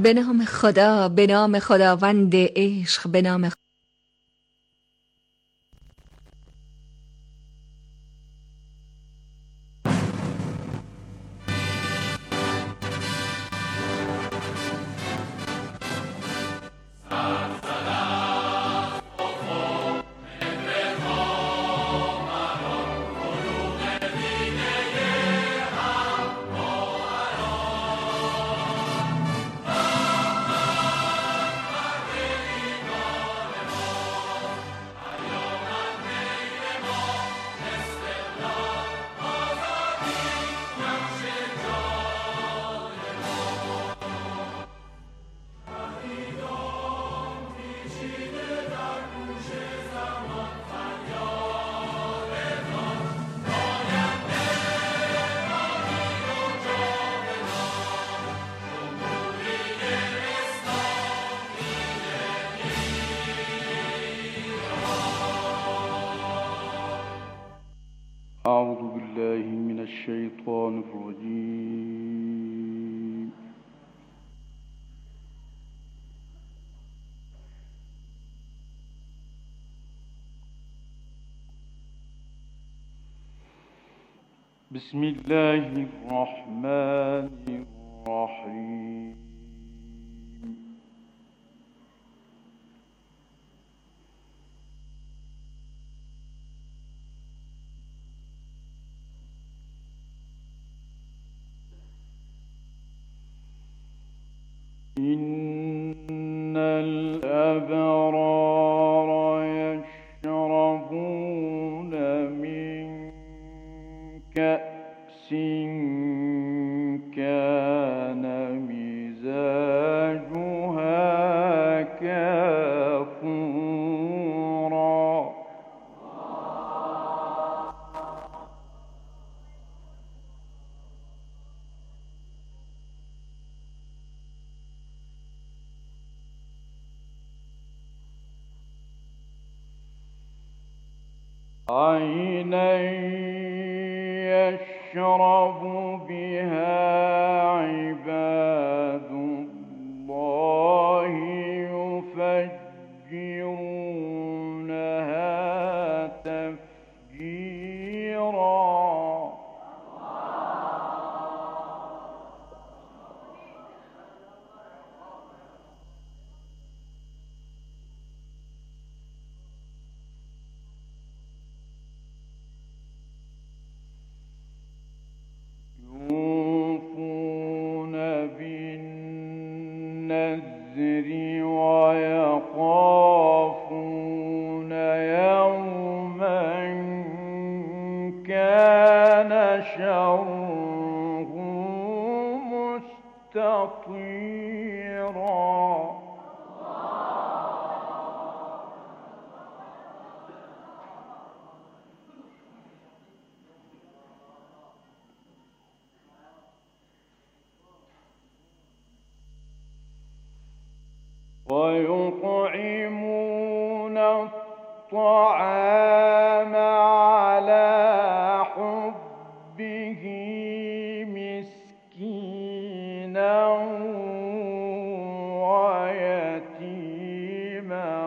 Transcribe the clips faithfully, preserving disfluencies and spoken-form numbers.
به نام خدا، به نام خداوند عشق، به نام أعوذ بالله من الشيطان الرجيم. بسم الله الرحمن الرحيم. إن الأبرار يشربون من كأس كان مزاجها كافورا. عينا يشرب بها عباد الله يفجرونها تفجيرا. يوفون بالنذر ويخافون يوما كان شره مستطيرا. ويطعمون الطعام على حبه مسكينا ويتيما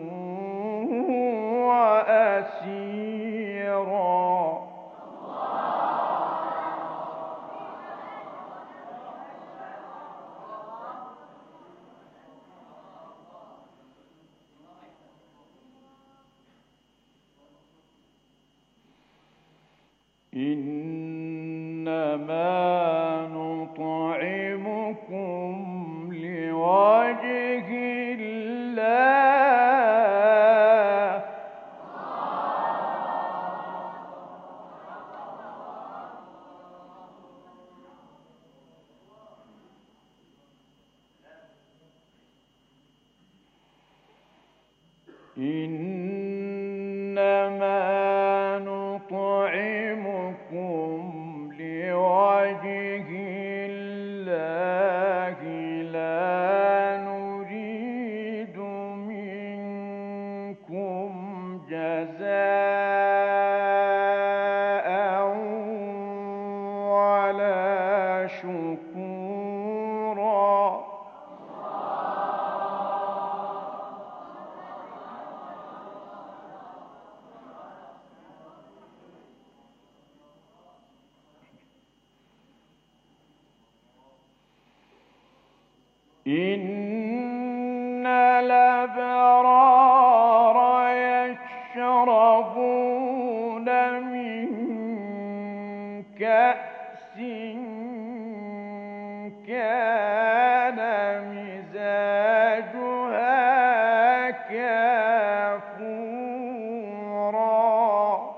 وأسيرا. إنما نطعمكم لوجه الله إنما نطعمكم لوجه الله لا نريد منكم جزاء ولا شكورا. إن الأبرار يشربون من كأس كان مزاجها كافورا.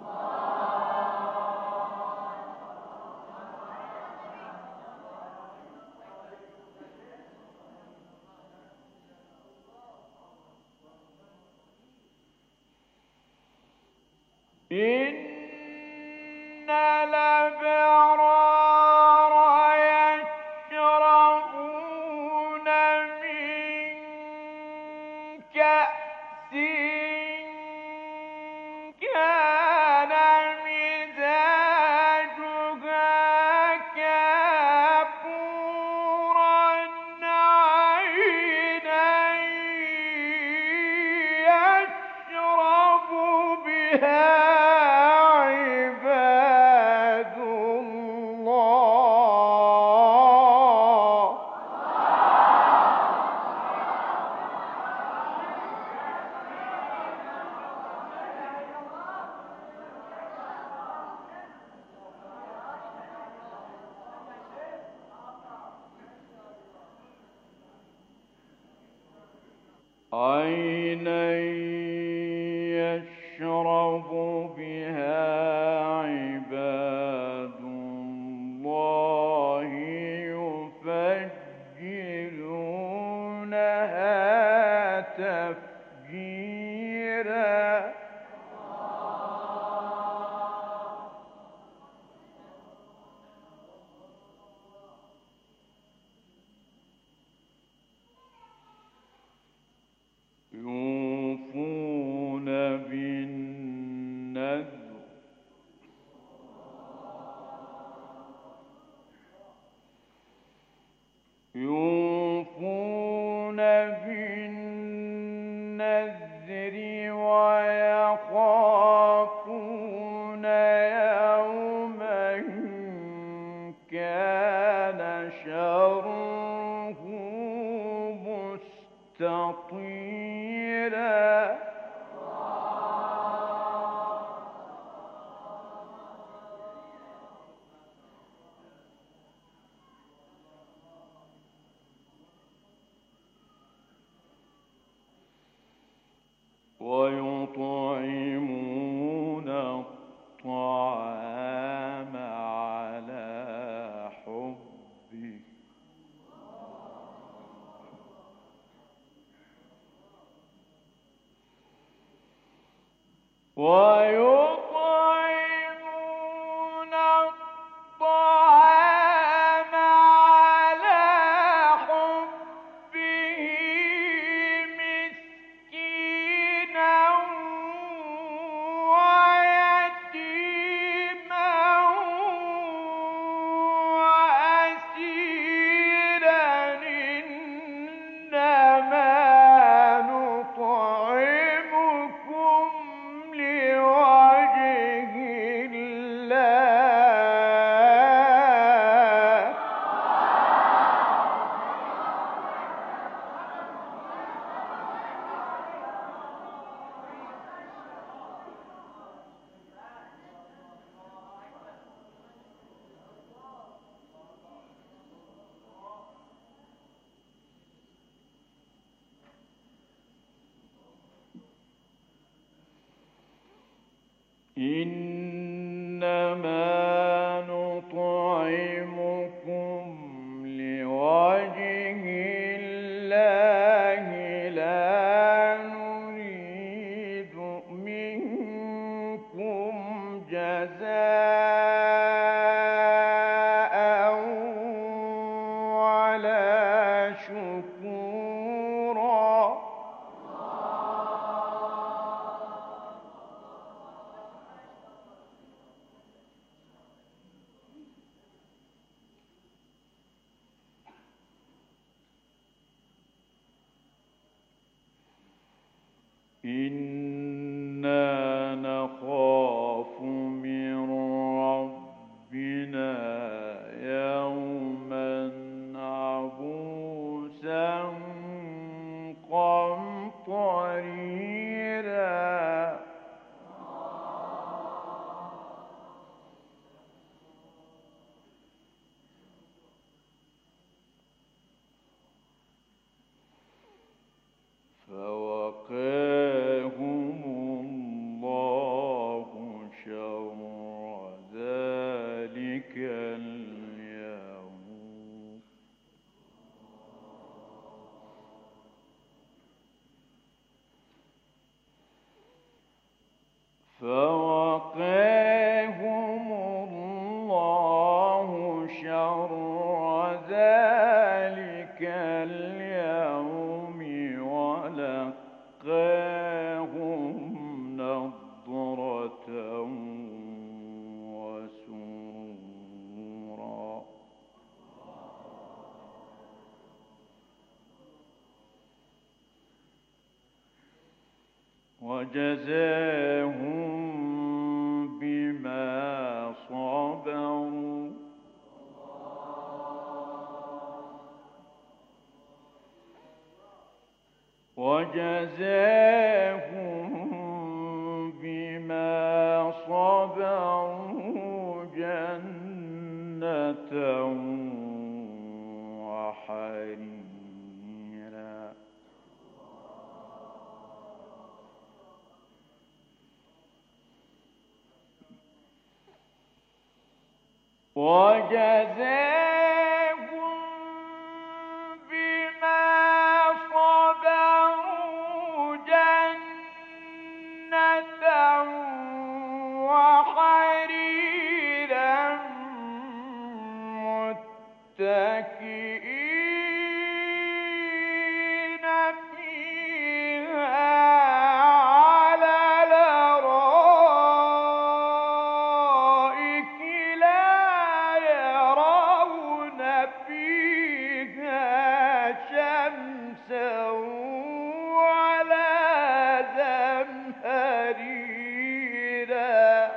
إن الأبرار يشربون من كأس كان مزاجها كافورا عينا يشرب بها عباد الله. عينا يشرب بها عباد الله يفجرونها تفجيرا. يوفون بالنذر يوفون بالنذر ويخافون يوما كان شره مستطيرا. ويطعمون الطعام على حبه ويطعمون الطعام على حبه مسكينا ويتيما وأسيرا إنما نطعمكم لوجه الله. إنما نطعمكم لوجه الله لا نريد منكم جزاء ولا شكورا. إنا نخاف من ربنا يوما عبوسا فوقاهم الله شر ذلك اليوم ولقاهم نضرة وسرورا. وجزاهم بما صبروا وجزاهم بما صبروا جنة وحريرا. وجزاهم بما صبروا جنة وحريرا متكئين فيها على الأرائك لا يرون فيها شمسا ولا زمهريرا.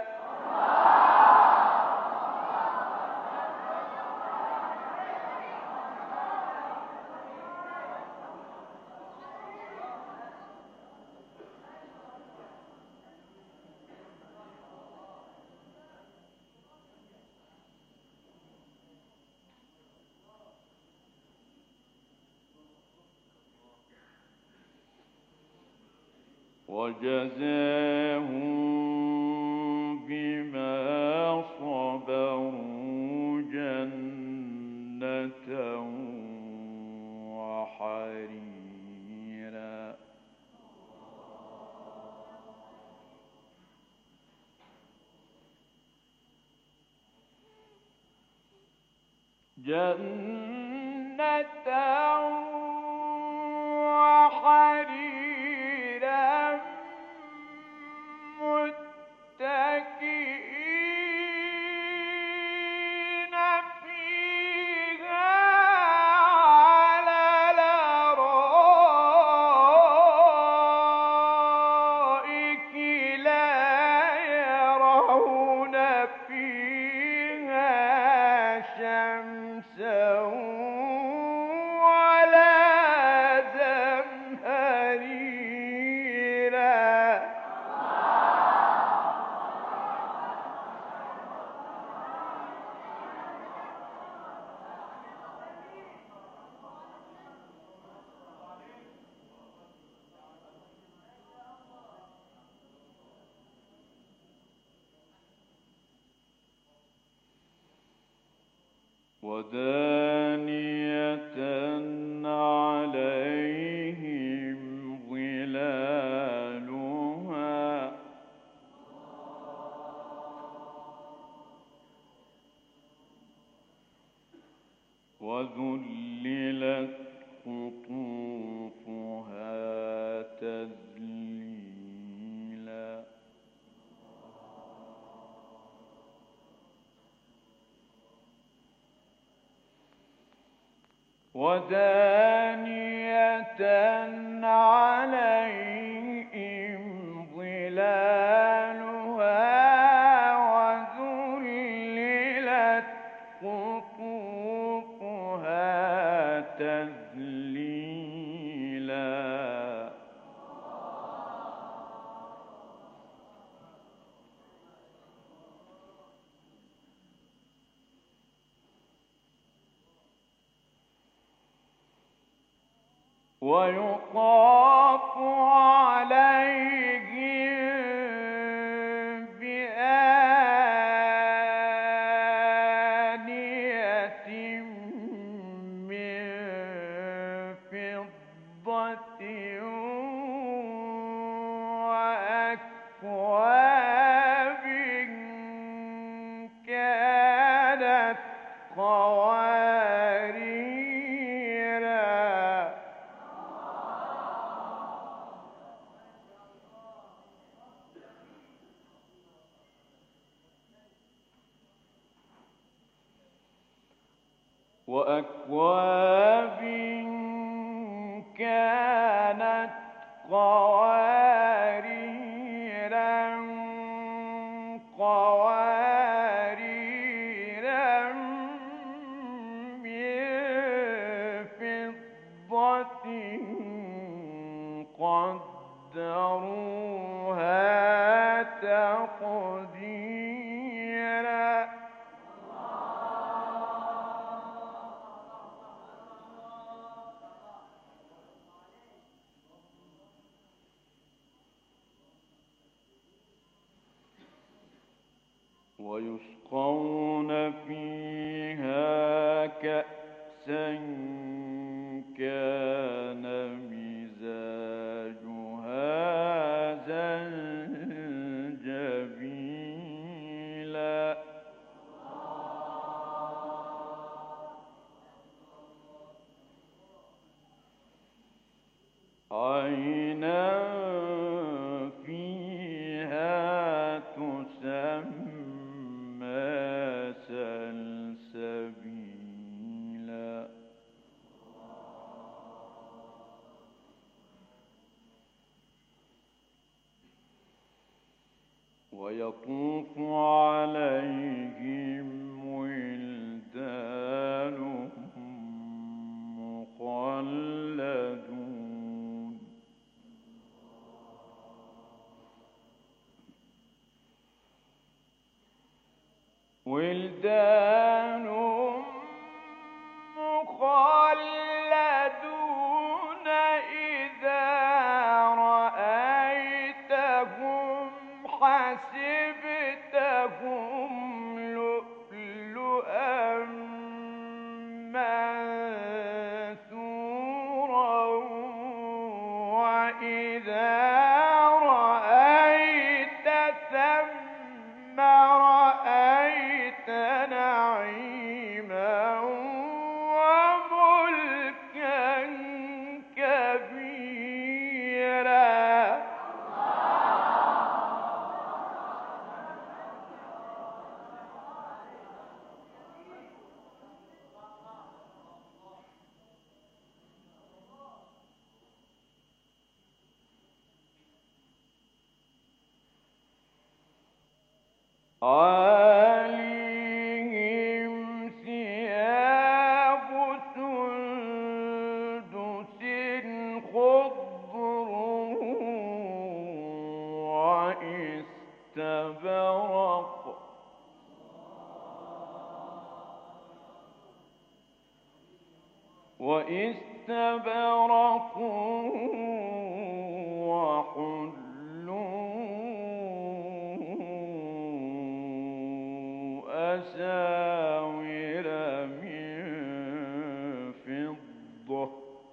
وجزاهم بما صبروا جنة وحريرا. جنة وحريرا متكئين فيها على الأرائك لا يرون فيها شمسا ولا زمهريرا. ودانية عليهم ظلالها وذللت قطوفها تذليلا. ودانية عليهم ظلالها وذللت قطوفها تذليلا. ويطاف عليهم بآنية من فضة وأكواب وأكواب كانت قواريرا قواريرا من فضة قدروها تقديرا ويسقون فيها كأسا كان مزاجها زنجبيلا عينا فيها تسمى سلسبيلا ويطوف عليهم ولدان مخلدون ولدان مخلدون إذا رأيتهم حسبتهم لؤلؤا منثورا وإذا رأيت ثم رأيت نعيما وملكا كبيرا عاليهم ثياب سندس خضر واستبرق واستبرق أساور من فضة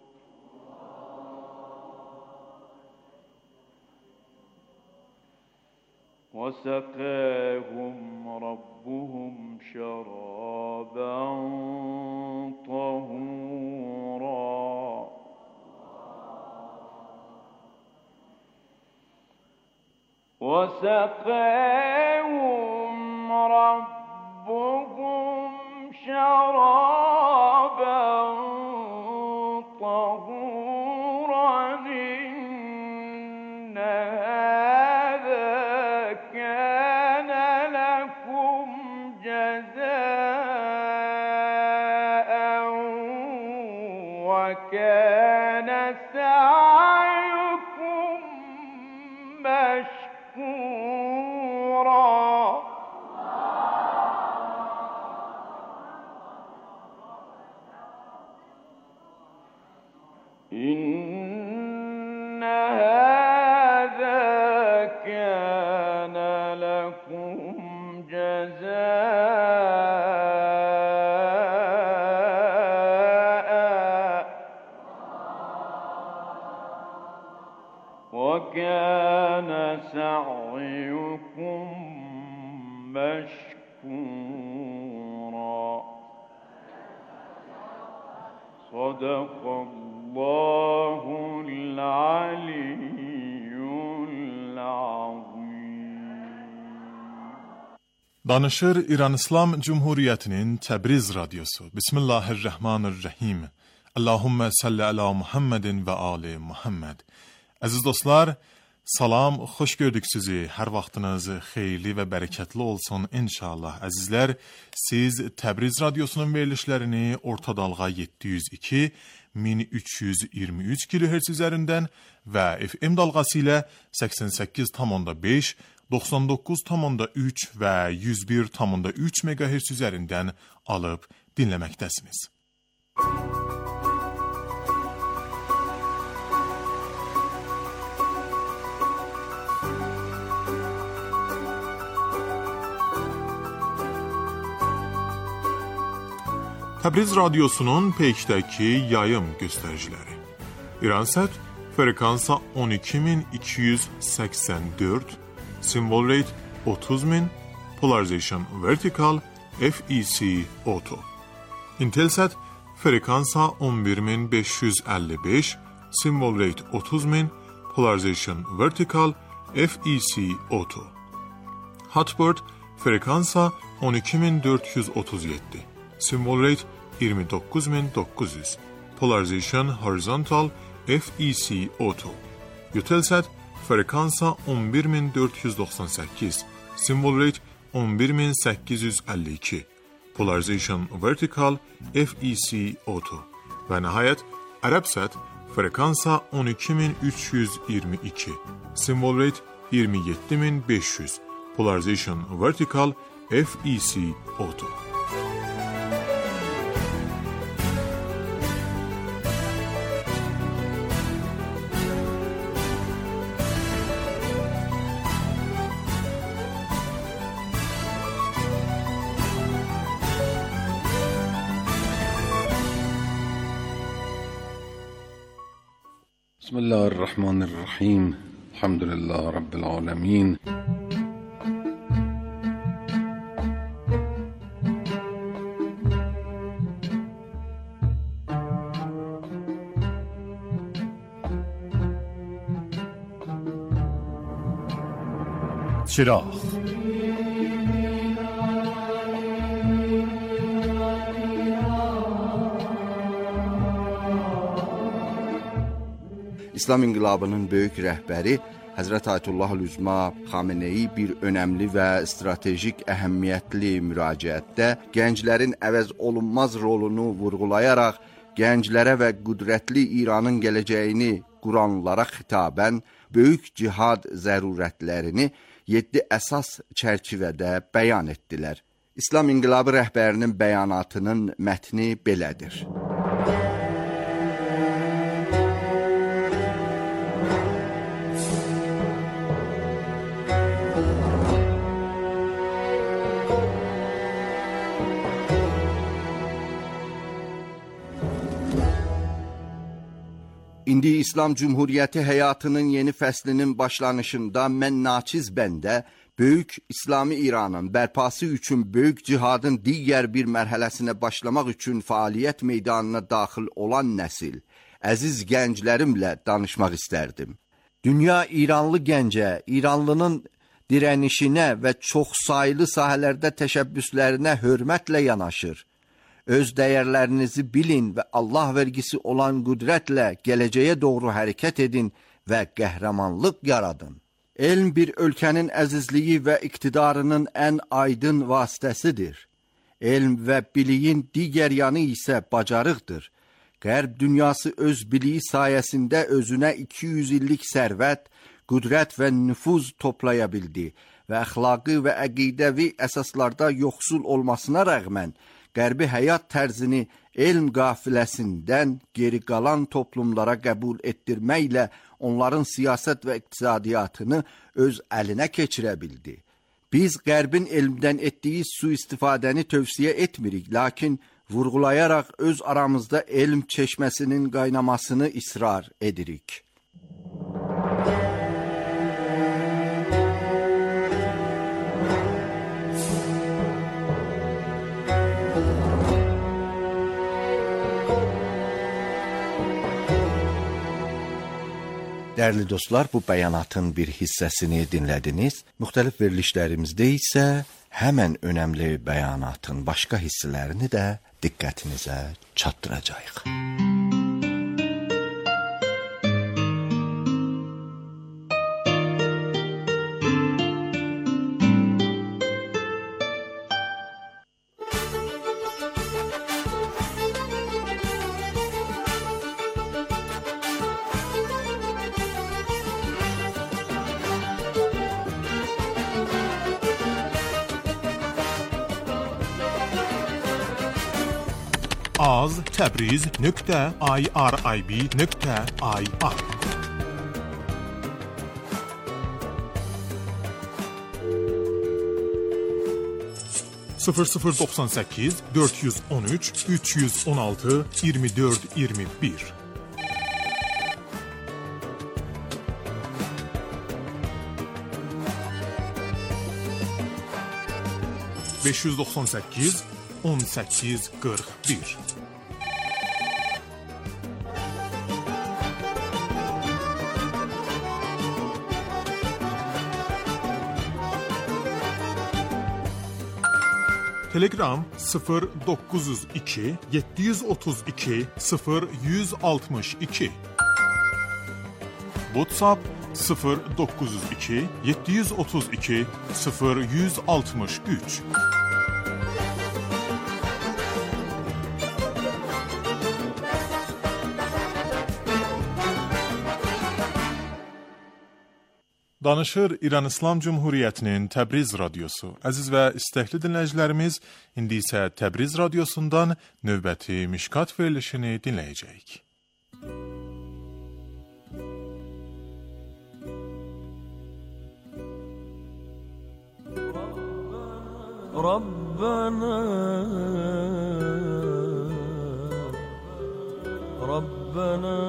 وسقاهم ربهم شرابا طهورا وسقاهم ربهم شرابا طهورا إن هذا كان لكم جزاء وكان سعيكم مشكورا إن هذا كان لكم جزاء وكان سعيكم مشكورا صدق الله العلي العظيم. Danışır İran İslam Cumhuriyeti'nin Təbriz Radyosu. Bismillahirrahmanirrahim. Allahümme salli ala Muhammedin ve ali Muhammed. Aziz dostlar, salam, xoş gördük sizi. Hər vaxtınız xeyirli və bərəkətli olsun inşallah. Əzizlər, siz Təbriz Radyosunun verilişlərini orta dalğa yeddi yüz iki min üç yüz iyirmi üç kilohertz üzərindən və F M dalğası ilə səksən səkkiz tam beş, doxsan doqquz tam üç və yüz bir tam üç megahertz üzərindən alıb dinləməkdəsiniz. Təbriz Radyosu'nun peykdəki yayım göstəriciləri. İransat frekansa on iki min iki yüz səksən dörd, symbol rate otuz min, polarization vertical, F E C auto. Intelsat frekansa on bir min beş yüz əlli beş, symbol rate otuz min, polarization vertical, F E C auto. Hotbird frekansa on iki min dörd yüz otuz yeddi, symbol rate iyirmi dokuz min doqquz yüz, polarization horizontal, F E C auto. Eutelsat frekansa on bir min dörd yüz doxsan səkkiz, symbol rate on bir min səkkiz yüz əlli iki, polarization vertical, F E C auto. Və nəhayət Arabsat frekansa on iki min üç yüz iyirmi iki, symbol rate iyirmi yeddi min beş yüz, polarization vertical, F E C auto. بسم الله الرحمن الرحيم الحمد لله رب العالمين چراغ İslam İnqilabının böyük rəhbəri Həzrət Ayətullah Üzma Xameneyi bir önəmli və stratejik əhəmiyyətli müraciətdə gənclərin əvəz olunmaz rolunu vurğulayaraq gənclərə və qüdrətli İranın gələcəyini quranlara xitabən böyük cihad zərurətlərini yeddi əsas çərçivədə bəyan etdilər. İslam İnqilabı rəhbərinin bəyanatının mətni belədir. İndi İslam Cumhuriyyəti həyatının yeni fəslinin başlanışında mən naçiz bəndə böyük İslami İranın bərpası üçün böyük cihadın digər bir mərhələsinə başlamaq üçün fəaliyyət meydanına daxil olan nəsil, əziz gənclərimlə danışmaq istərdim. Dünya İranlı gəncə, İranlının dirənişinə və çoxsaylı sahələrdə təşəbbüslərinə hörmətlə yanaşır. Öz dəyərlərinizi bilin və Allah vergisi olan qüdrətlə gələcəyə doğru hərəkət edin və qəhrəmanlıq yaradın. Elm bir ölkənin əzizliyi və iqtidarının ən aydın vasitəsidir. Elm və biliyin digər yanı isə bacarıqdır. Qərb dünyası öz biliyi sayəsində özünə iki yüz illik sərvət, qüdrət və nüfuz toplaya bildi və əxlaqi və əqidəvi əsaslarda yoxsul olmasına rəğmən Qərbi həyat tərzini elm qafiləsindən geri qalan toplumlara qəbul etdirməklə onların siyasət və iqtisadiyyatını öz əlinə keçirə bildi. Biz Qərbin elmdən etdiyi sui-istifadəni tövsiyə etmirik, lakin vurğulayaraq öz aramızda elm çeşməsinin qaynamasını israr edirik. Dəyərli dostlar, bu bəyanatın bir hissəsini dinlədiniz. Müxtəlif verilişlərimizdə isə həmən önəmli bəyanatın başqa hissələrini də diqqətinizə çatdıracağıq. az təbriz nöqtə irib nöqtə ir sıfır sıfır doksan səkkiz dörd yüz on üç üç yüz on altı iyirmi dörd iyirmi bir beş yüz doksan səkkiz on səkkiz qırx bir Telegram sıfır dokuz yüz iki yeddi yüz otuz iki sıfır yüz altmış iki WhatsApp sıfır dokuz yüz iki yeddi yüz otuz iki sıfır yüz altmış üç Danışır İran İslam Cumhuriyyətinin Təbriz radiosu. Əziz və istəkli dinləyicilərimiz, indi isə Təbriz radiosundan növbəti Mişkat verilişini dinləyəcəyik. Rabbana Rabbana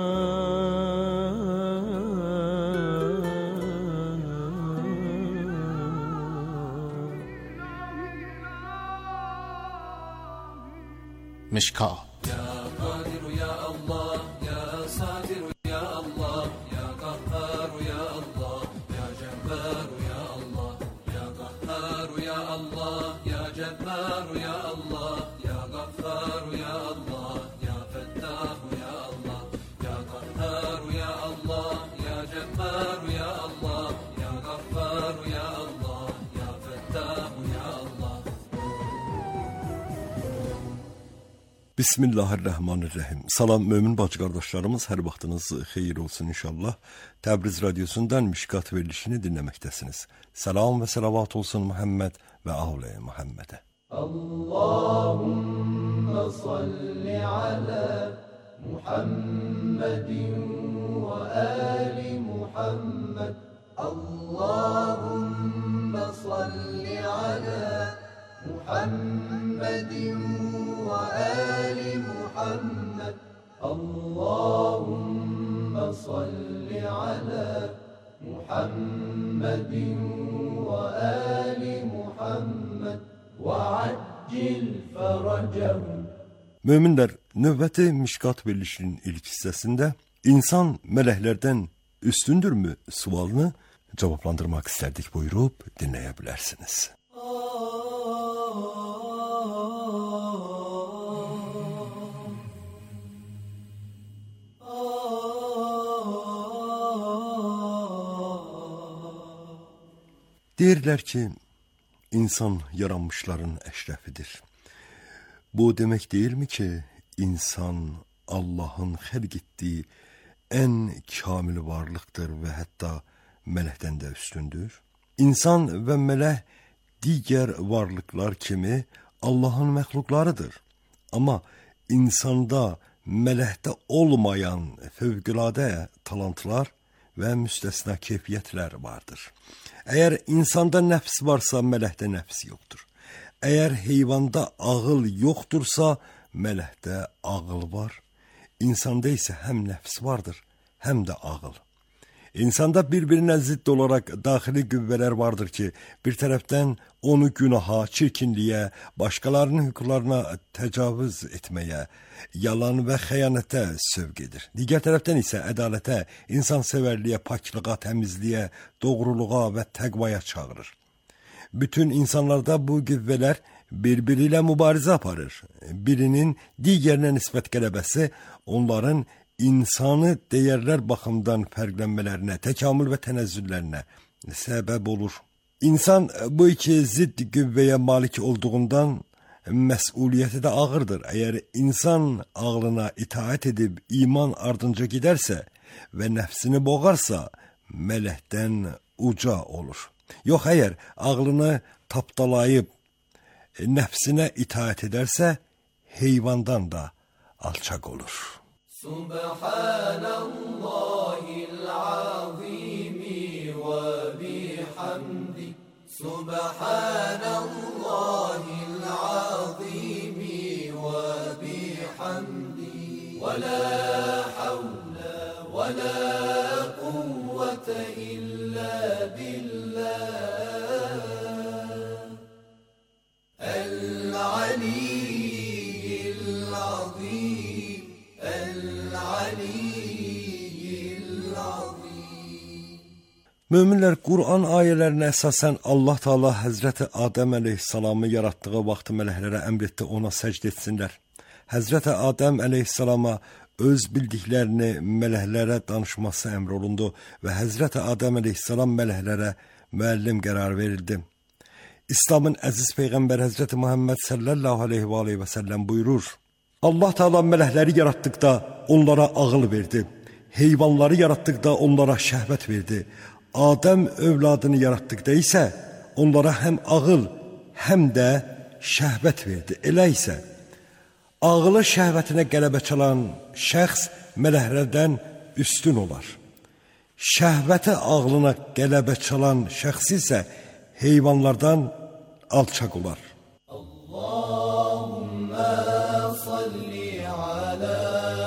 Mişkat. Ya Kadir ya Allah, ya Sadir ya Allah, ya Kahhar ya Allah, ya Cebbar ya Allah, ya Kahhar ya Allah, ya Cebbar ya Allah, ya Ghaffar ya Allah, ya Fettah ya Allah, ya Kahhar ya Allah, ya Cebbar ya Allah, ya Ghaffar ya Allah, ya Fettah ya Allah. Bismillahirrahmanirrahim. Salam mömin bacı qardaşlarımız, hər vaxtınız xeyir olsun inşallah. Təbriz radiosundan Mişkat verilişini dinləməkdəsiniz. Salam və salavat olsun Muhammed və ahl-i Muhammedə. Allahümme salli ala Muhammedin ve ali Muhammed. Allahümme salli ala Muhammedin ve ali Muhammed. Allahümme salli ala Muhammedin ve ali Muhammed ve accil feracehum. Möminlər, növbəti Mişkat verilişinin ilk hissəsində insan mələklərdən üstündürmü sualını cavablandırmaq istərdik. Buyurub dinləyə bilərsiniz. Deyirlər ki, insan yaranmışların əşrəfidir. Bu demək deyilmi ki, insan Allahın xəlq etdiyi ən kamil varlıqdır və hətta mələkdən də üstündür? İnsan və mələk digər varlıqlar kimi Allahın məxluqlarıdır. Amma insanda, mələkdə olmayan fövqüladə talantlar və müstəsna keyfiyyətlər vardır. Əgər insanda nəfs varsa, mələkdə nəfs yoxdur. Əgər heyvanda ağıl yoxdursa, mələkdə ağıl var. İnsanda isə həm nəfs vardır, həm də ağıl. İnsanda bir-birinə zidd olaraq daxili qüvvələr vardır ki, bir tərəfdən onu günaha, çirkinliyə, başqalarının hüquqlarına təcavüz etməyə, yalan və xəyanətə sövq edir. Digər tərəfdən isə ədalətə, insansevərliyə, paklığa, təmizliyə, doğruluğa və təqvaya çağırır. Bütün insanlarda bu qüvvələr bir-biri ilə mübarizə aparır. Birinin digərinə nisbət qələbəsi onların insanı dəyərlər baxımından fərqlənmələrinə, təkamül və tənəzzüllərinə səbəb olur. İnsan bu iki zidd qüvvəyə malik olduğundan məsuliyyəti də ağırdır. Əgər insan ağlına itaət edib iman ardınca gedərsə və nəfsini boğarsa, mələkdən uca olur. Yox, əgər ağlını tapdalayıb nəfsinə itaət edərsə, heyvandan da alçaq olur. Subhanallahil azimi ve bihamdi Subhanallahil azimi ve bihamdi Ve la havle ve la kuvvete illa billah El-aliyyil azim Möminlər Qur'an ayələrinə əsasən Allah Taala Həzrəti Adəm əleyhissalamı yaratdığı vaxt mələklərə əmr etdi ona səcd etsinlər. Həzrəti Adəm əleyhissalama öz bildiklərini mələklərə danışması əmr olundu və Həzrəti Adəm əleyhissalam mələklərə müəllim qərar verildi. İslamın əziz peyğəmbər Həzrəti Muhammed sallallahu aleyhi və aleyhi və səlləm buyurur: Allah Taala mələkləri yaratdıqda onlara ağıl verdi. Heyvanları yaratdıqda onlara şəhvət verdi. Adəm övladını yaratdıqda isə onlara həm ağıl, həm də şəhvət verdi. Elə isə ağılı şəhvətinə qələbə çalan şəxs mələklərdən üstün olar. Şəhvəti ağlına qələbə çalan şəxs isə heyvanlardan alçaq olar. Allahümme salli ala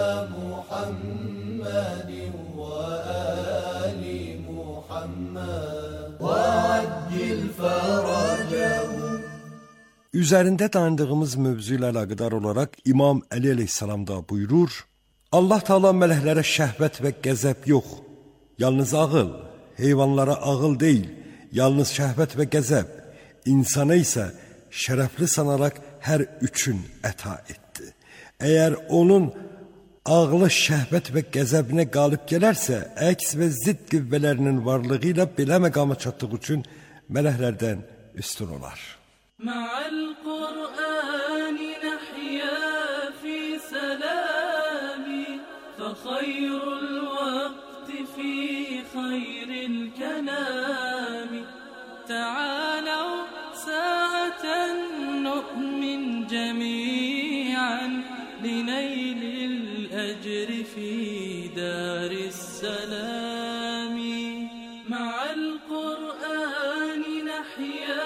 Muhammedin ve ali Muhammed ve accil faracehu. Üzərində dayandığımız mövzu ilə əlaqədar olaraq İmam Əli əleyhissalam da buyurur: Allah Taala mələklərə şəhvət və qəzəb yox, yalnız ağıl, heyvanlara ağıl deyil, yalnız şəhvət və qəzəb, insana isə şərəfli sanaraq hər üçün əta etdi. Əgər onun ağlı şəhvət və qəzəbinə qalib gələrsə, əks və zidd qüvvələrinin varlığı ilə belə məqama çatdığı üçün mələklərdən üstün olar. Ma'al Qur'ani nahya fi salami fa khayrul vaqti fi khayril kalami ta'alaw sa'atan nu'min jami'an linaylil ajri fi daris salami ma'al Qur'ani nahya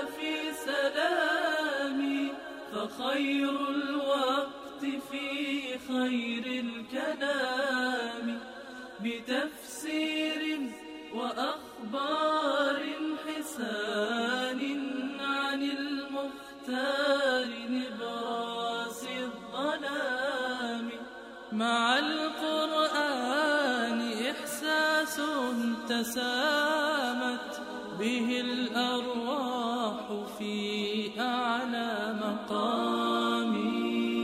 خير الوقت في خير الكلام بتفسير وأخبار حسان عن المختار نبراس الظلام مع القرآن إحساس تسامت به الأرواح في أعلى مقامي.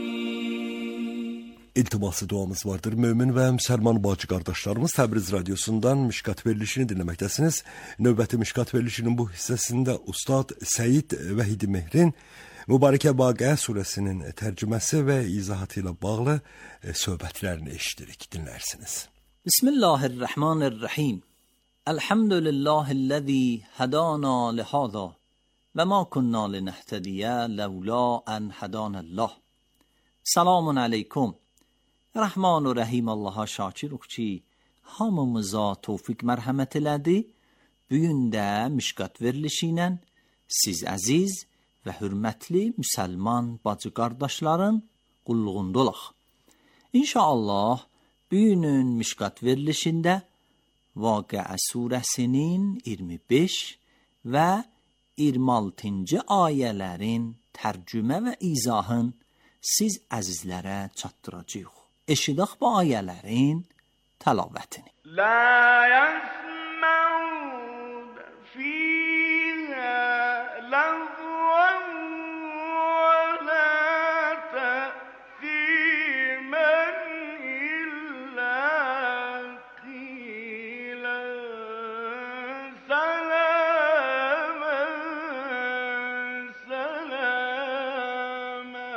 İltiması duamız vardır. Mömin və müsəlman bacı qardaşlarımız, Təbriz radiosundan Mişkat verilişini dinləməkdəsiniz. Növbəti Mişkat verilişinin bu hissəsində Ustad Səyid Vəhidi Mehrin Mübarəkə Vaqia surəsinin tərcüməsi və izahatı ilə bağlı söhbətlərini eşidirik, dinlərsiniz. Bismillahirrahmanirrahim. Elhamdülillahi'llezî hedâna lihâzâ ve ma kunna linehtediye levlâ en hedânallah. Selamun aleyküm. Rahman و Rahim Allah'a şakiruq ki, hamımıza tevfik mərhəmət elədi. Bugün də Mişkat verilişi ilə siz əziz və hürmətli müsəlman bacı qardaşların qulluğundolaq. İnşallah bugünün Mişkat verilişində Vaqiə surəsinin iyirmi beş və iyirmi altıncı ayələrin tərcümə və izahın siz əzizlərə çatdıracağıq. Eşidək bu ayələrin təlavətini. La yasma'un fiha lagwan wa la ta'thiman illa qilan salaman salama.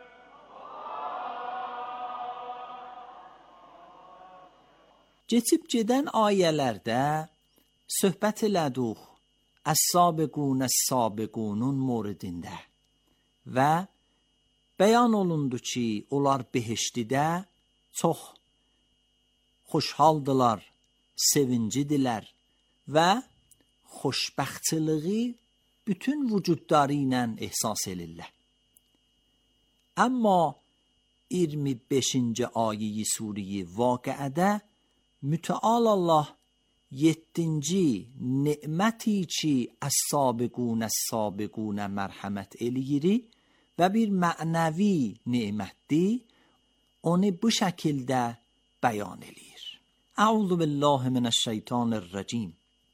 Keçib gedən ayələrdə söhbət elədik Əs-Sabiqun Əs-Sabiqunun moridində və bəyan olundu ki, onlar behiştidə çox xoşhaldılar, sevincidirlər və xoşbəxtçiliği bütün vücudları ilə ehsas edirlər. Amma iyirmi beşinci ayə-i Suriyə Vaqiədə Müteal Allah yeddinci neməti ki Əs-Sabiqun Əs-Sabiqun mərhəmət eləyiri və bir mənəvi nemətdir, onu bu şəkildə bəyan eləyir. Əuzu billahi minəşşeytanirracim.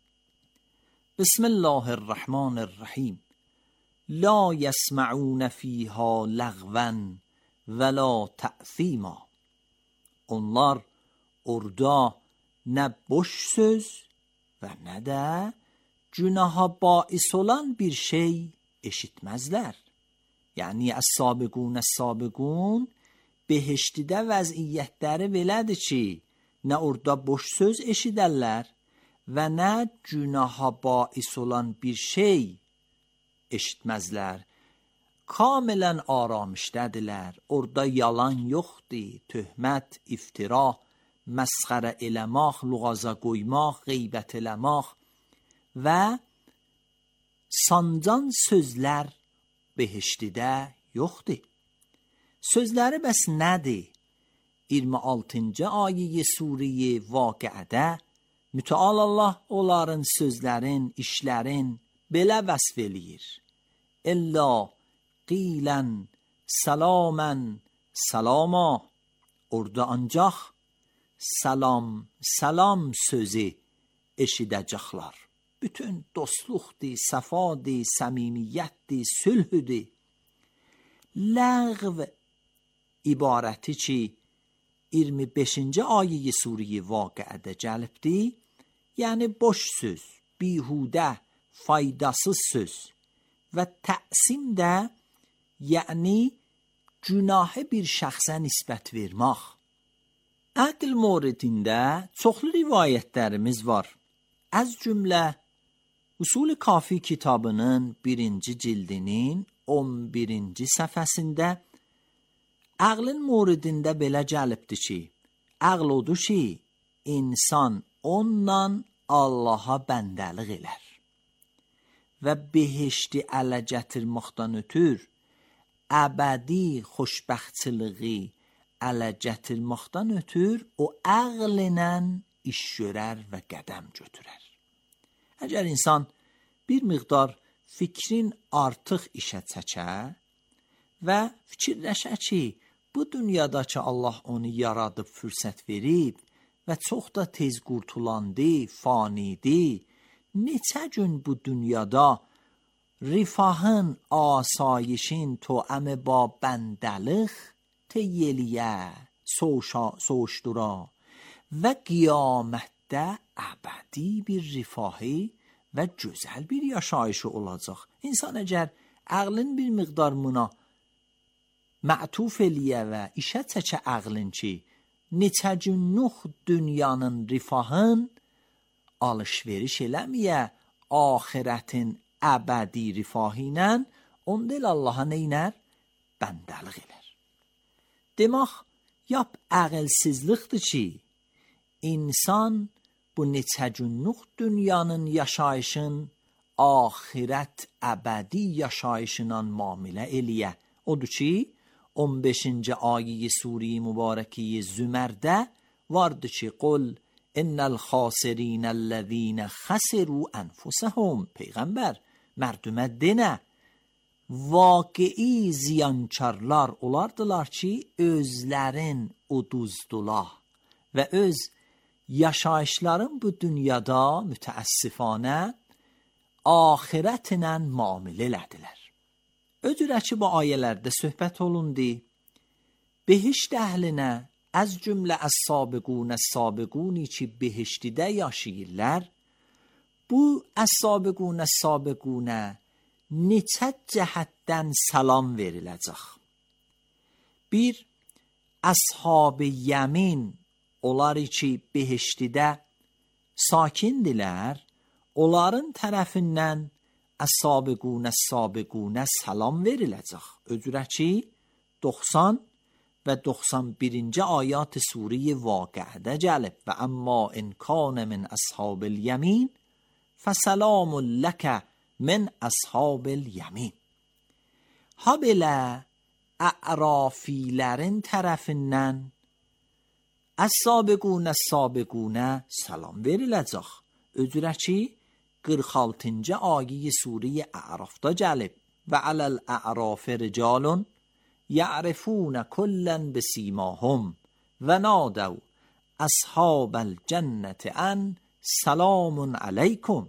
Bismillahirrahmanirrahim. La yesma'un fiha lagvan və la ta'thima. Onlar orada nə boş söz və nə də günaha bais olan bir şey eşitməzlər. Yəni Əs-Sabiqun Əs-Sabiqun behiştidə vəziyyətləri belədir ki, nə orada boş söz eşidərlər və nə günaha bais olan bir şey eşitməzlər. Kamilən aramışdədirlər. Orada yalan yoxdur, töhmət, iftira, məsxərə eləmək, lüğaza qoymaq, qeybət eləmək və sancan sözlər behiştidə yoxdur. Sözləri bəs nədir? iyirmi altıncı ayə-i Suriyə Vaqiədə Müteal Allah onların sözlərin, işlərin belə vəsf eləyir. İlla qilən salamən salama. Orada ancaq salam, salam sözü eşidəcəklər. Bütün dostluqdur, səfadır, səmimiyyətdir, sülhüdür. Ləğv ibarəti ki iyirmi beşinci ayə-i Suriyə Vaqiədə gəlibdir, yəni boş söz, bihudə, faydasız söz və təqsim də yəni günahı bir şəxsə nisbət vermək. Əql moridində çoxlu rivayətlərimiz var. Az cümlə Usul-i Kafi kitabının birinci cildinin on birinci səhifəsində əqlin moridində belə gəlibdir ki, əql odur ki, insan ondan Allaha bəndəlik elər və behişti ələ gətirməkdən ötür əbədi xoşbəxtçiliği ələ gətirməkdən ötür o əqllə iş görər və qədəm götürər. Əgər insan bir miqdar fikrin artıq işə çəkə və fikirləşə ki, bu dünyada ki Allah onu yaradıb, fürsət verib və çox da tez qurtulandı, fanidi, neçə gün bu dünyada rifahın, asayişin, toəmi ba bəndəlik teyyeliyə, soğuşdura və qiyamətdə əbədi bir rifahi və gözəl bir yaşayışı olacaq. İnsan əgər əqlin bir miqdar buna mətuf eləyə və işə çəkə əqlin ki, neçə günlük dünyanın rifahın alışveriş eləməyə ahirətin əbədi rifahı ilə, onda el Allaha neynər? Bəndəlik elər. Demək, yap əqilsizlikdir ki, insan bu neçə günlük dünyanın yaşayışın ahirət əbədi yaşayışla müamilə eləyə. Odur ki, on beşinci ayə-i Suriyə Mübarəkiyə Zümərdə vardı ki, qul ان الخاسرین الذین خسروا انفسهم. Peyğəmbər, mərdümə denə, vaqi'i ziyankarlar olardılar ki, özlərin uduzdular və öz yaşayışların bu dünyada mütəəssifanə ahirətlə müamilə elədilər. Öcürə ki, bu ayələrdə söhbət olundu, behişt əhlinə az cümlə əs-sabiqun əs-sabiquni ki, behiştidə yaşayırlar, bu əs-sabiqun əs-sabiqunə neçə cəhətdən salam veriləcək. Bir, əshab-ı yəmin, onlar ki, behiştidə sakindilər, onların tərəfindən əs-sabiqun əs-sabiqunə salam veriləcək. Öcürə ki, doxsan və doxsan birinci ayat Sure-i Vaqiədə gəlib və əmma in kana min əshab-ül yəmin fəsəlamun ləkə min əshab-ül yəmin. Ha belə ə'rafilərin tərəfindən əs-sabiqun əs-sabiqunə salam veriləcək. Öcürə ki, qırx altıncı ayə Sure-i A'rafda gəlib və aləl ə'rafi ricalun یعرفون کلا بسیماهم و نادوا اصحاب الجنة ان سلام علیکم.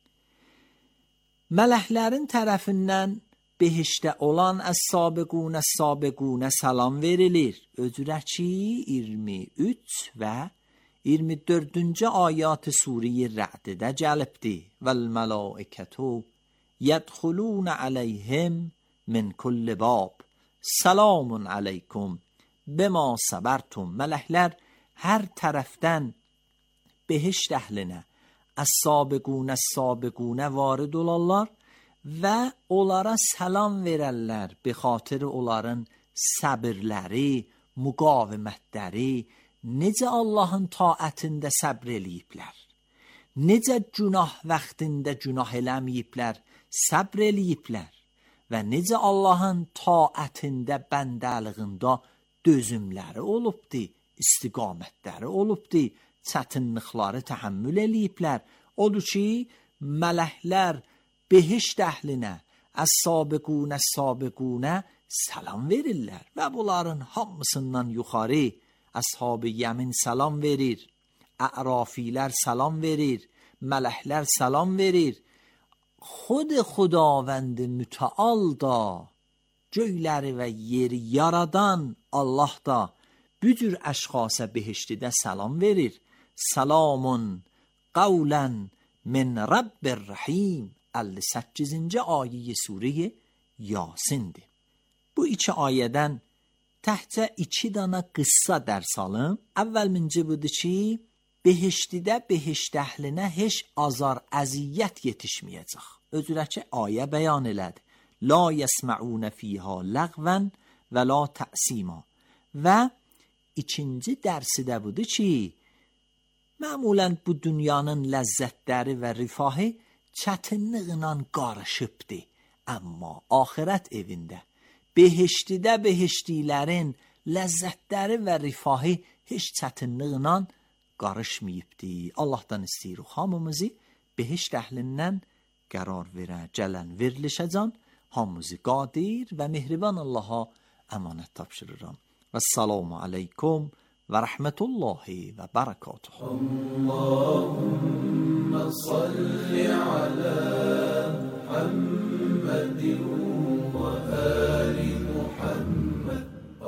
Mələklərin tərəfindən behişdə olan əs-sabiqun əs-sabiqunə salam verilir. Öcürə ki, iyirmi üç və iyirmi dördüncü ayat Sure-i Ra'ddə gəlibdir. Vəl mələikətü yədxulun əleyhim min kulli bab Salamun aleykum bima sabartum. Mələklər hər tərəfdən behişt əhlinə əs-sabiqun əs-sabiqunə varid olarlar və onlara salam verərlər be xatir onların səbirləri, müqavimətləri, necə Allahın taətində səbr eləyiblər, necə günah vaxtində günah eləməyiblər, səbr eləyiblər və necə Allahın taətində, bəndəlığında dözümləri olubdi, istiqamətləri olubdi, çətinlikləri təhəmmül eləyiblər. Odur ki, mələklər behişt əhlinə, əs-sabiqun əs-sabiqunə salam verirlər və bunların hamısından yuxarı əshab-ı yəmin salam verir, ə'rafilər salam verir, mələklər salam verir. خود خداوند mütəal da, göyləri və yeri yaradan Allah da bu cür əşxasa behiştidə salam verir. Salamun qavlən min Rabbir Rahim. əlli səkkizinci ayə Sure-i Yasindir. Bu iki ayədən təhcə iki dana qıssa dərs alım. Əvvəlminci budur ki, behiştidə behişt əhlinə heç azar, əziyyət yetişməyəcək. Öcürə ki, ayə bəyan elədi. La yəsmə'unə fiyhə ləğvən və la tə'sima. Və ikinci dərsi də budur ki, məmulən bu dünyanın ləzzətləri və rifahı çətinliğinə qarışıbdır. Amma axirət evində, behiştidə behiştilərin ləzzətləri və rifahı heç çətinliğinə qarışmayıbdır. Allahdan istəyirik hamımızı behişt əhlindən qərar verə, gələn verilişəcən hamımızı qadir və mehriban Allaha əmanət tapşırıram. Vəssalamu aleykum və rəhmətullahi və bərəkatuhu. Allahümmə salli alə Muhammedin və əli Muhammed.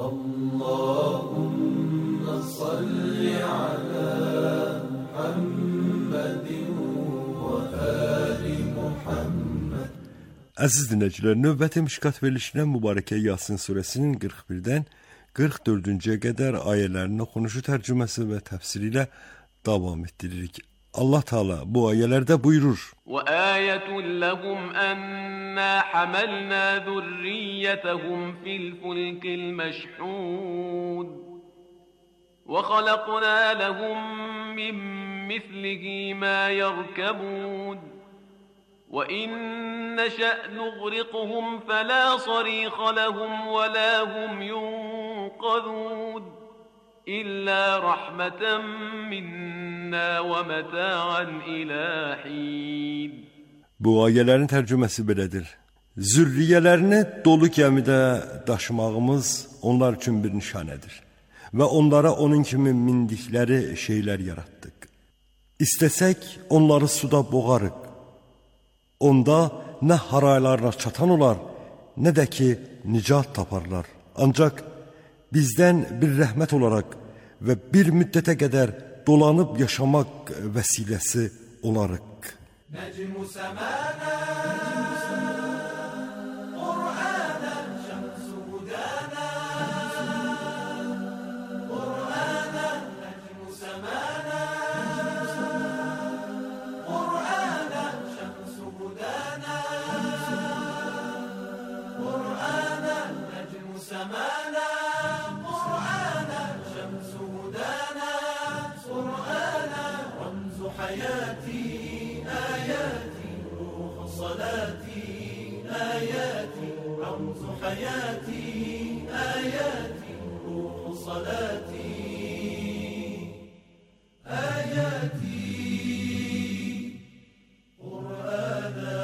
Allahümmə salli alə Muhammedin və əli Muhammed. Əziz dinləyicilər, növbəti Mişkat verilişinə Mübarəkə Yasin surəsinin qırx birdən qırx dördüncüyə qədər ayələrinin oxunuşu, tərcüməsi və təfsiri ilə davam etdiririk. Allah Teala bu ayələrdə buyurur: وَآيَةٌ لَهُمْ أَنَّا حَمَلْنَا ذُرِّيَّتَهُمْ فِي الْفُلْكِ الْمَشْحُونِ وَخَلَقْنَا لَهُم مِّن مِّثْلِهِ مَا يَرْكَبُونَ وَإِن نَّشَأْ نُغْرِقْهُمْ فَلَا صَرِيخَ لَهُمْ وَلَا هُمْ يُنقَذُونَ إِلَّا رَحْمَةً مِّنَّا منا ومتاعا إلى حين. Bu ayələrin tərcüməsi belədir. Zürriyələrini dolu gəmidə daşımağımız onlar üçün bir nişanədir. Və onlara onun kimi mindikləri şeylər yaratdıq. İstəsək onları suda boğarıq. Onda nə haraylarına çatan olar, nə də ki nicat taparlar. Ancaq bizdən bir rəhmət olaraq və bir müddətə qədər dolanıb yaşamaq vəsiləsi olarıq. نجم سمانا قرآنا شمس هدانا قرآنا نجم سمانا قرآنا شمس هدانا قرآنا نجم سمانا قرآنا شمس هدانا قرآنا رمز حياتي آياتي روح صلاتي آياتي رمز حياتي آياتي روح صلاتي آياتي قرآنا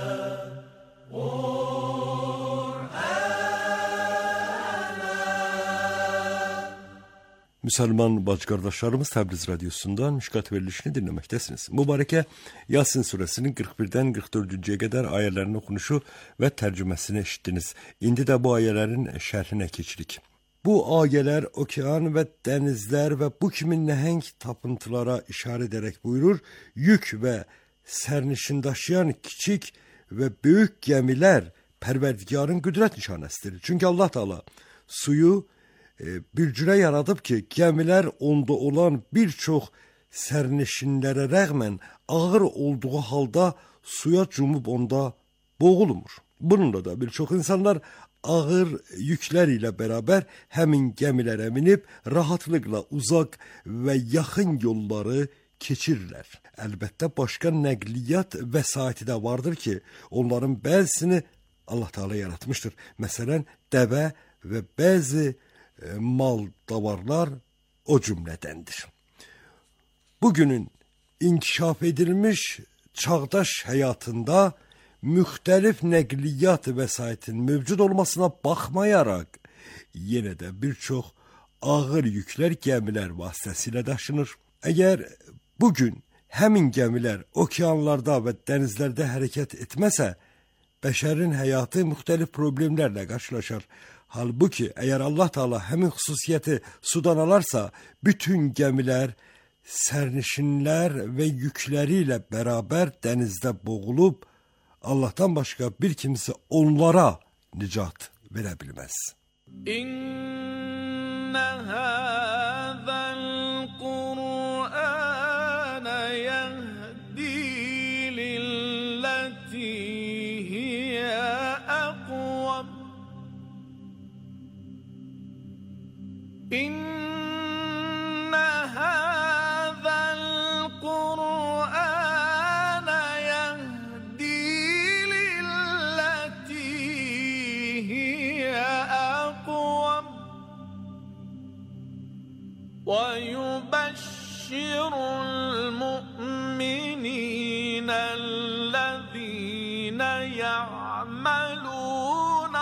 Müslüman bacı-qardaşlarımız Təbriz radiosundan Mişkat verilişini dinləməkdəsiniz. Mübarəkə Yasin surəsinin qırx birdən qırx dördüncüyə qədər ayələrin oxunuşu və tərcüməsini eşitdiniz. İndi də bu ayələrin şərhinə keçirik. Bu ayələr okean və dənizlər və bu kimi nəhəng tapıntılara işarə edərək buyurur, yük və sərnişin daşıyan kiçik və böyük gəmilər Pərverdigarın qüdrət nişanəsidir. Çünki Allah Teala suyu bir cürə yaradıb ki, gəmilər onda olan bir çox sərnişinlərə rəğmən ağır olduğu halda suya cumub onda boğulmur. Bununla da bir çox insanlar ağır yüklər ilə bərabər həmin gəmilərə minib rahatlıqla uzaq və yaxın yolları keçirirlər. Əlbəttə başqa nəqliyyat vəsaiti də vardır ki, onların bəzisini Allah Teala yaratmışdır. Məsələn, dəvə və bəzi mal davarlar o cümlədəndir. Bugünün inkişaf edilmiş çağdaş həyatında müxtəlif nəqliyyat vəsaitin mövcud olmasına baxmayaraq, yenə də bir çox ağır yüklər gəmilər vasitəsilə daşınır. Əgər bugün həmin gəmilər okeanlarda və dənizlərdə hərəkət etməsə, bəşərin həyatı müxtəlif problemlərlə qarşılaşar. Halbuki, əgər Allah Teala həmin xüsusiyyəti sudan alarsa, bütün gəmilər, sərnişinlər və yükləri ilə bərabər dənizdə boğulub, Allahdan başqa bir kimsə onlara nicat verə bilməz. İnnə həzəl Qur'anə yəhdi lilləti hiyə əqvəm. إن هذا القرآن يهدي للتي هي أقوم ويبشر المؤمنين الذين يعملون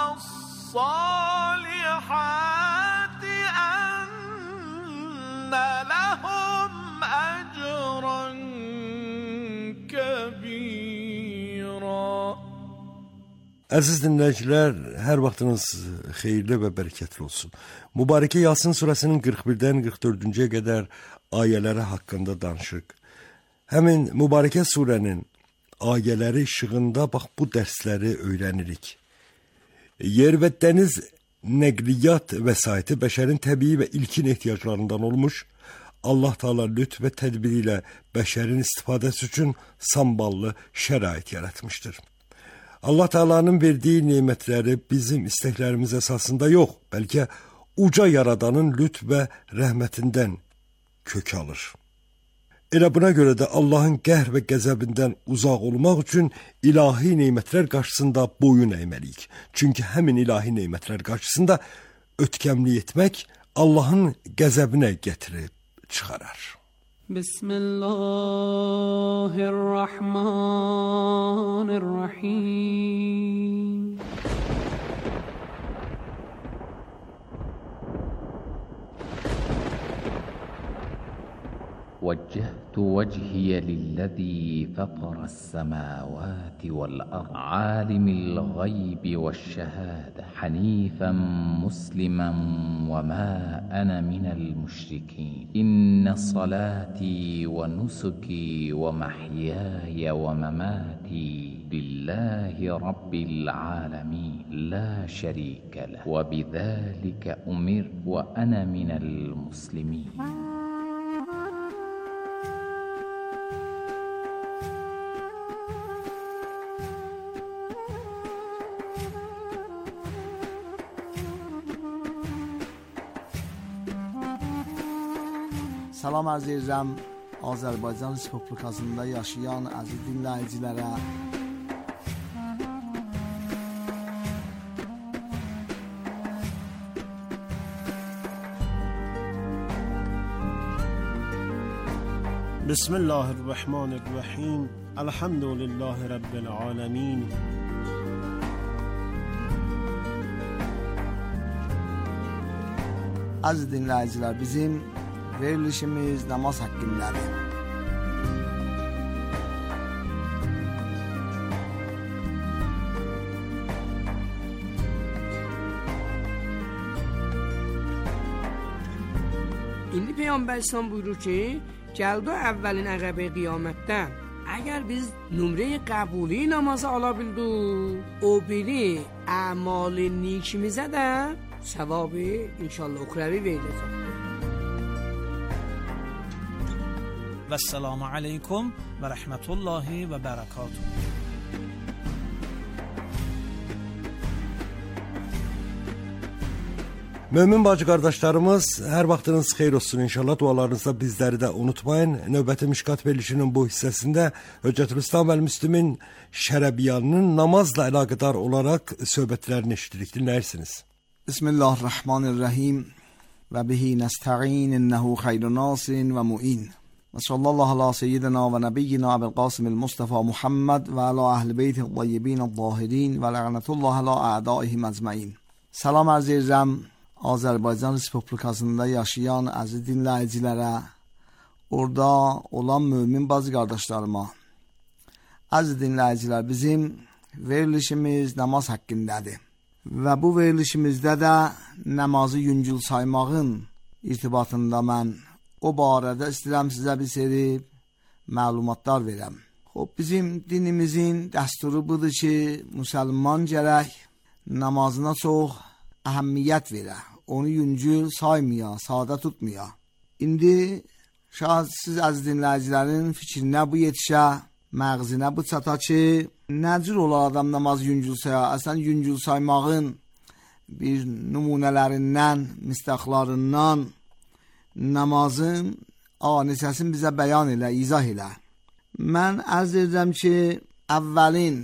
الصالحات أن لهم أجرا كبيرا. Əziz dinləyicilər, hər vaxtınız xeyirli və bərəkətli olsun. Mübarəkə Yasin surəsinin qırx birdən qırx dördüncüyə qədər ayələri haqqında danışırıq. Həmin mübarəkə surənin ayələri işığında bax bu dərsləri öyrənirik. Yer və dəniz nəqliyyat vəsaiti bəşərin təbii və ilkin ehtiyaclarından olmuş, Allah Teala lütf və tədbiri ilə bəşərin istifadəsi üçün samballı şərait yaratmışdır. Allah Teala'nın verdiyi nemətləri bizim istəklərimiz əsasında yox, bəlkə uca yaradanın lütf və rəhmətindən kök alır. Elə buna görə də Allahın qəhr və qəzəbindən uzaq olmaq üçün ilahi nemətlər qarşısında boyun əyməliyik. Çünki həmin ilahi nemətlər qarşısında ötkəmlik etmək Allahın qəzəbinə gətirib çıxarar. بسم الله الرحمن الرحیم. وجهت وجهي للذي فطر السماوات والأرض عالم الغيب والشهادة حنيفا مسلما وما أنا من المشركين. إن صلاتي ونسكي ومحياي ومماتي لله رب العالمين لا شريك له وبذلك أمرت وأنا من المسلمين. Salam arz edirəm Azərbaycan Respublikasında yaşayan əziz dinləyicilərə. Bismillahirrahmanirrahim. Elhamdülillahi Rabbil alemin. Əziz dinləyicilər, bizim verilişimiz namaz hakkındadır. İndi Peyğəmbər İslam buyurur ki, gəldi əvvəlin əqəbə qiyamətdə əgər biz nömrə qəbuli namazı ala bildik, o biri əmal-i nikimizə də səvabı inşallah uxravi veriləcək. و السلام علیکم و رحمت الله و برکاته. Mömin bacı qardaşlarımız, hər vaxtınız xeyir olsun inşallah. Dualarınızda bizləri də unutmayın. Növbəti Mişkat verilişinin bu hissəsində Höccətülislam əl-Müslimin Şərəbiyanının namazla əlaqədar olaraq söhbətlərini eşidirik. Dinləyirsiniz. Bismillahirrahmanirrahim. Və bihi nəstə'in innəhu xeyru nasirin və mu'in. Və sallallahu ala seyyidina və nəbiyyina Əbil-Qasim el-Mustafa Muhammed və ala əhl-i beyti el-tayyibin el-zahirin və la'nətullah ala a'daihim əcməin. Salam arz edirəm Azərbaycan Respublikasında yaşayan əziz dinləyicilərə, orada olan mömin bazı qardaşlarıma. Əziz dinləyicilər, bizim verilişimiz namaz haqqındadır. Və bu verilişimizdə də namazı yüngül saymağın irtibatında mən o barədə istəyirəm sizə bir seri məlumatlar verəm. Xoş, bizim dinimizin dəsturu budur ki, müsəlman gərək namazına çox əhəmiyyət verə. Onu yüngül saymaya, sadə tutmaya. İndi şahid siz əziz dinləyicilərin fikrinə bu yetişə, məğzinə bu çata ki, nəcür olar adam namaz yüngül saya? Əslən yüngül saymağın bir nümunələrindən, müstəxlarından namazın anisəsini bizə bəyan elə, izah elə. Mən ərz edirəm ki, əvvəlin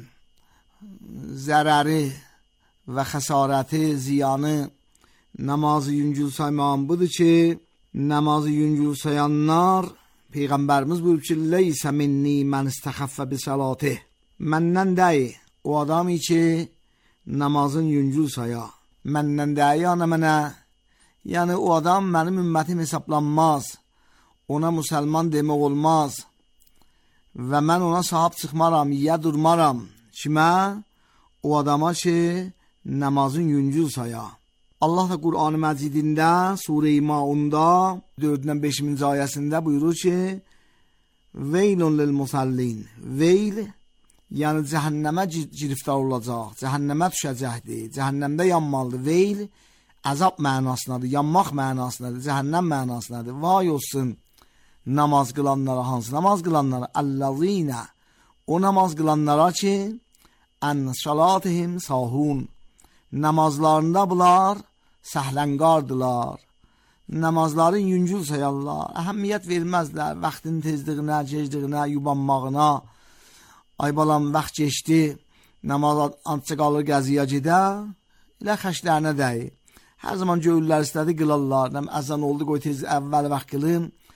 zərəri və xəsarəti, ziyanı namazı yüngül saymağın budur ki, namazı yüngül sayanlar Peyğəmbərimiz buyurub ki, leysə minni mən istəxəffə bi səlatih. Məndən dəyi o adamı ki, namazın yüngül saya. Məndən dəyi yana mənə, yəni o adam mənim ümmətim hesablanmaz, ona müsəlman demək olmaz və mən ona sahib çıxmaram, yiyə durmaram. Kimə? O adama ki, namazın yüngül saya. Allah da Qur'an-ı Məcidində, Surə-i Maunda dörddən beşinci ayəsində buyurur ki, Veylun lil musallin. Veyl, yəni cəhənnəmə giriftar olacaq, cəhənnəmə düşəcəkdir, cəhənnəmdə yanmalıdır. Veyl, əzab mənasındadır, yanmaq mənasındadır, cəhənnəm mənasındadır. Vay olsun namaz qılanlara, hansı namaz qılanlara? Əl-ləzinə, o namaz qılanlara ki, ən salatihim sahun, namazlarında bunlar səhlənqardılar, namazların yüngül sayarlar, əhəmiyyət verməzlər, vaxtın tezliyinə, gecliyinə, yubanmağına. Ay balam, vaxt geçdi, namaz antça qalır gəziyə gedə, ilə xəşlərinə dəyir. Hər zaman görürlər istədi qılarlar, əzan oldu, qoy tez əvvəl vaxt qılın,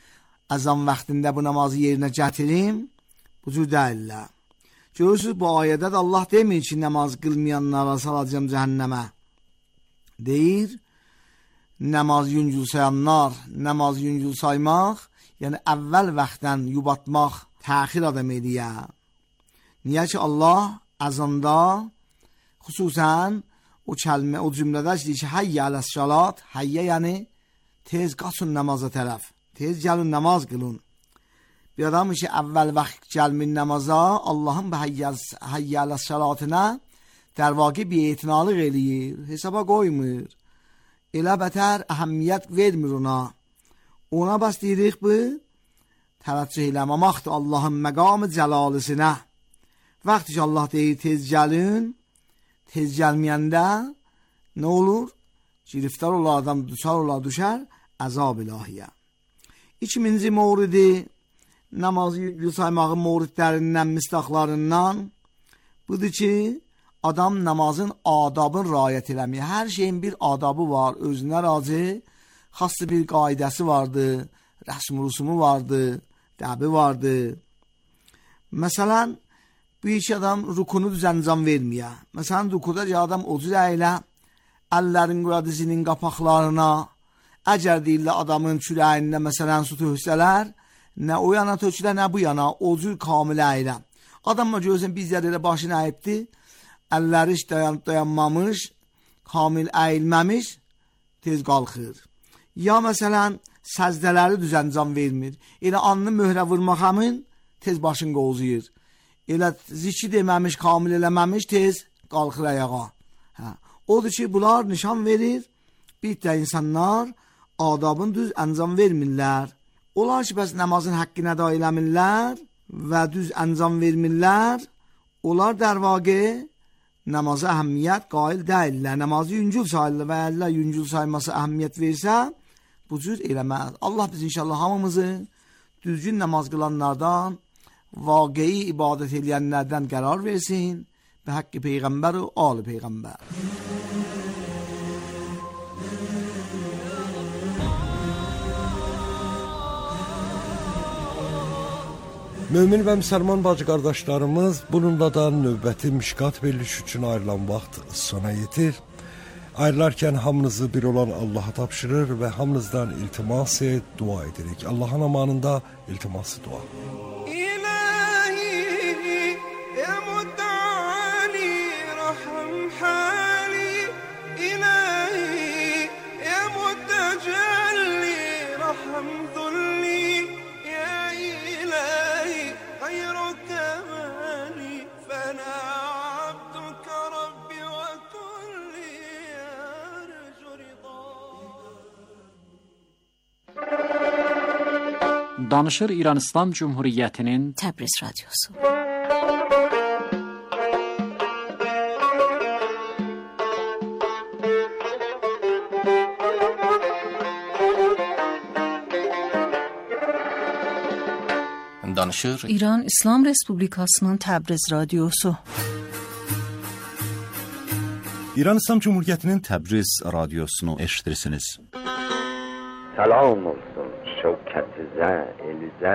azan vaxtində bu namazı yerinə gətirim, bu cür deyirlər. Görürsünüz, bu ayədə də Allah demir ki, namaz qılmayanlara salacağım cəhənnəmə. Deyir, namaz yüngül sayanlar, namaz yüngül saymaq, yəni əvvəl vaxtdan yubatmaq, təxir adam ediyə. Niyə ki, Allah azanda, xüsusən o kəlmə, o cümlədə deyir ki, hayyə aləs-salat, hayyə yəni tez qaçın namaza tərəf, tez gəlin namaz qılın. Bir adam ki, əvvəl vaxt gəlmin namaza, Allahın bu hayyə aləs-salatına در واقع بی‌اعتنالıq eləyir, hesaba qoymur. Elə bətər əhəmiyyət vermir ona. Ona bəs deyirik bu, təvəccüh eləməmaqdır Allahın məqamı cəlalısına. Vaxtı ki Allah deyir tez gəlin, tez gəlməyəndə nə olur? Giriftar olar adam, düşər olar, düşər, əzab ilahiyə. İkinci movridi, namazı yüngül saymağın mövridlərindən, misdaqlarından budur ki, adam namazın adabın rayət eləmir. Hər şeyin bir adabı var, özünə razı, xassı bir qaidəsi vardı, rəsm-i rusumu vardı, dəbi vardı. Məsələn, bu iki adam rukunu düzəncam verməyə. Məsələn, rukuda ki, adam ocu əylə, əllərin qradizinin qapaqlarına, əgər deyirlə adamın kürəyində məsələn su töksələr, nə o yana tökülə, nə bu yana, ocu kamil əylə. Adam mı görürsən, bizlər elə başını əyibdi, əlləri hiç dayan, dayanmamış, kamil əyilməmiş, tez qalxır. Ya məsələn, səzdələri düzəncam vermir. Elə anını möhrə vurmaq həmin, tez başını qovzuyur. Elə zikri deməmiş, kamil eləməmiş, tez qalxır ayağa. Hə. Odur ki, bunlar nişan verir, bir də insanlar adabın düz əncam vermirlər. Onlar ki, bəs namazın haqqını da eləmirlər və düz əncam vermirlər, onlar der vaqe namaza əhəmiyyət qail deyirlər. Namazı yüngül sayılır və əllər yüngül sayması əhəmiyyət versə, bu cür eləməz. Allah biz inşallah hamımızı düzgün namaz qılanlardan, vaqei ibadət eləyənlərdən qərar versin və haqqı Peyğəmbər və ali Peyğəmbər. Mömin və müsəlman bacı qardaşlarımız, bununla da növbəti Mişkat verilişi üçün ayrılan vaxt sona yetir. Ayrılarkən hamınızı bir olan Allaha tapşırır və hamınızdan iltiması dua edirik. Allahın amanında iltiması dua. Danışır İran İslam Cumhuriyyətinin Təbriz Radyosu. Danışır İran İslam Respublikasının Təbriz Radyosu. İran İslam Cumhuriyyətinin Təbriz Radiosunu eşitirsiniz. Salam olsun şevketize, elize.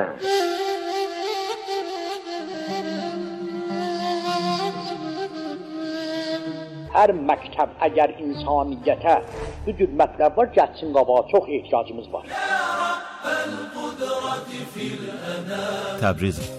Hər məktəb əgər insaniyyətə bu cür mətləb var, gəlsin qabağa, çox ehtiyacımız var. Təbriz